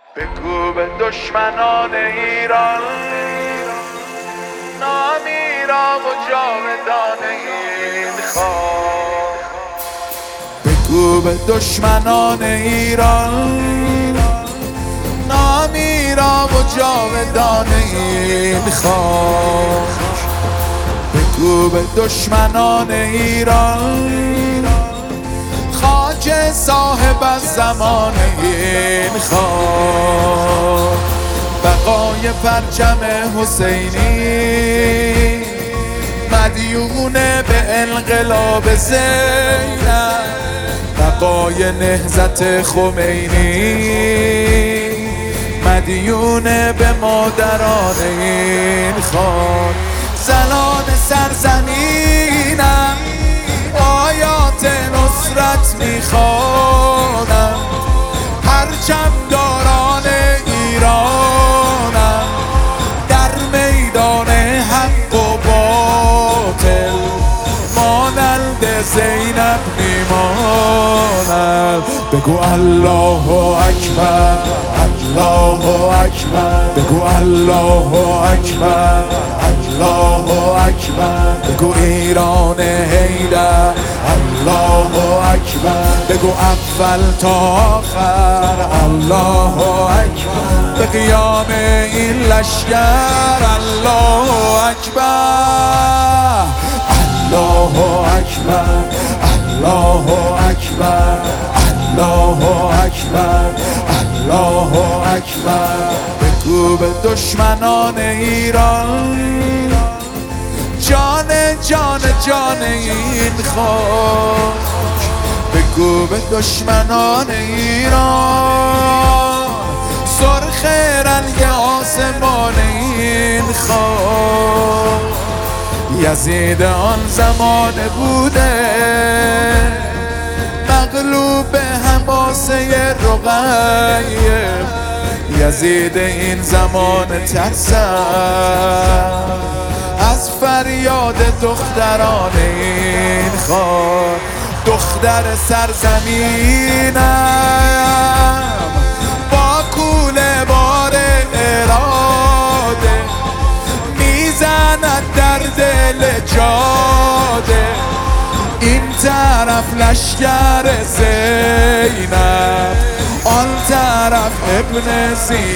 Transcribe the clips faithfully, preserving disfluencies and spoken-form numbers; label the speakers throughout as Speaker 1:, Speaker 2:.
Speaker 1: بگو به دشمنان ایران نامی را و جاودان این خاک. بگو به دشمنان ایران نامی را و جاودان این خاک. بگو به دشمنان ایران خاک صاحب از زمان این خاک. بقای پرچم حسینی مدیون به انقلاب زینب. بقای نهضت خمینی مدیون به مادران این خاک. زنان سرزمینم آیات نصرت میخوانم، پرچم داران ایرانم، در میدان حق و باطل مانند زینب میمانم. بگو الله اکبر الله اکبر، بگو الله اکبر الله اکبر، بگو ایران حیدر الله اکبر، بگو اول تا آخر الله اکبر، به قیام این لشکر الله اکبر الله اکبر الله اکبر الله اکبر الله اکبر. بگو به دشمنان ایران جان جان جان این خاک. بگو به دشمنان ایران سرخ رنگ آسمان این خاک. یزید آن زمان بوده مغلوب حماسه رقیه. یزید این زمان ترسم از فریاد دختران این خاک. دختر سرزمینم با کوله بار اراده میزند در دل جاده. این طرف لشکر زینب آن طرف ابن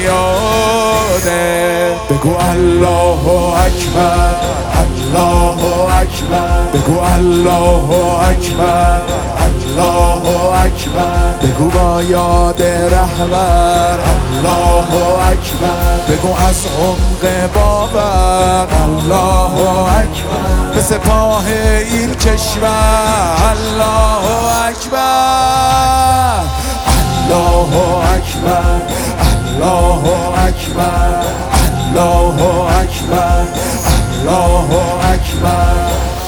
Speaker 1: زیاده. بگو الله اکبر الله اکبر، بگو الله اکبر الله اکبر، بگو با یاد رهبر الله اکبر، بگو از عمق باور الله اکبر، به سپاه این کشور الله اکبر الله اکبر الله اکبر الله اکبر الله اکبر.